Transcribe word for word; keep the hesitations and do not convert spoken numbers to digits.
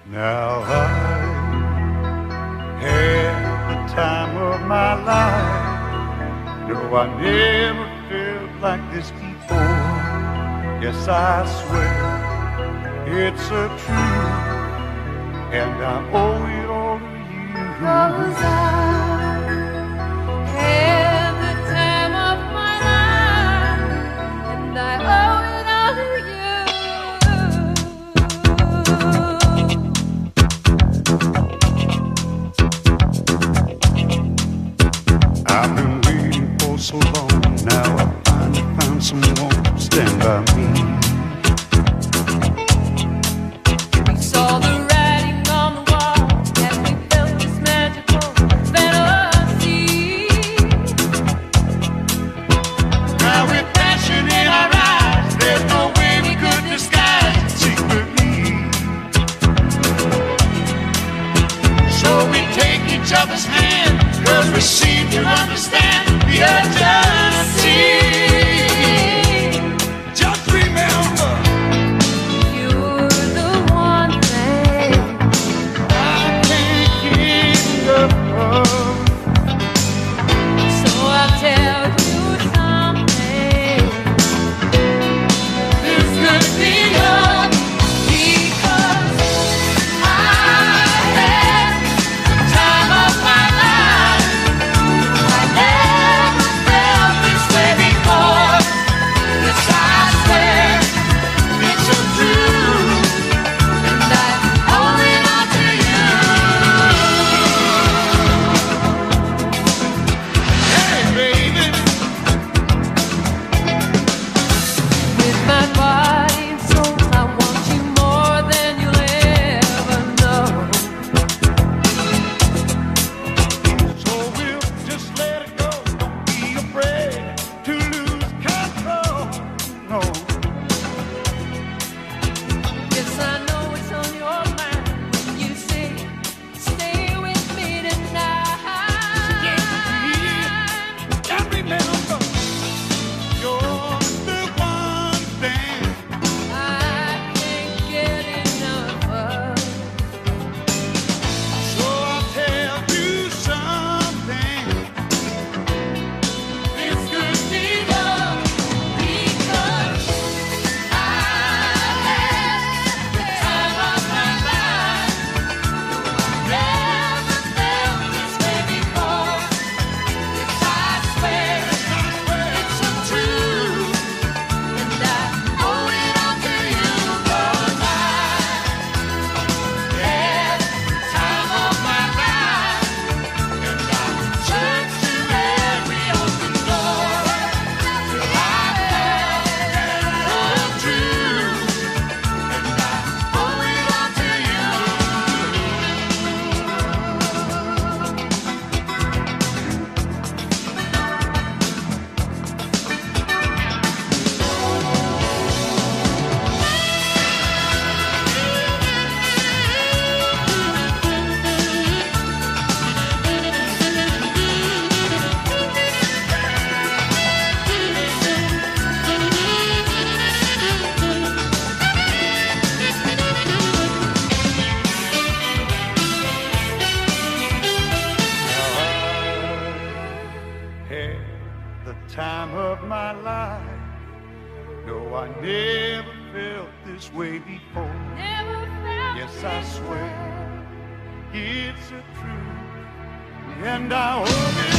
Now I had the time of my life. No, I never felt like this before. Yes, I swear it's a truth, and I owe it all to you. 'Cause I had the time of my life, and I owe it all to you. I've been waiting for so long. Now I finally found someone to stand by me. We saw the writing on the wall as we felt this magical fantasy. Now with passion in our eyes, there's no way we could disguise it secretly. So we take each other's hand, 'cause we seem to understand the urgency. Just remember, You're the one thing I can't get enough of. so I'll tell you something. This could be love. Because I had the time of my life. I never felt this way before. Yes, I swear It's so true. and I owe it all to you. Hey, baby. With my body and soul, I want you more than you'll ever know. So we'll just let it go. Don't be afraid to lose control. No. Yes, I know it's on your mind when you say, stay with me tonight. And remember, you're the one thing I can't get enough of. So I'll tell you something. This could be love. Because I had the time of my life. Never felt this way before. Yes, I swear it's so true, and I owe it all to you. 'Cause I had the time of my life, and I searched to every open door till I found the truth, and I owe it all to you. Had the time of my life. No, I never felt this way before. Never felt Yes, I this swear way. it's a truth, and I hope it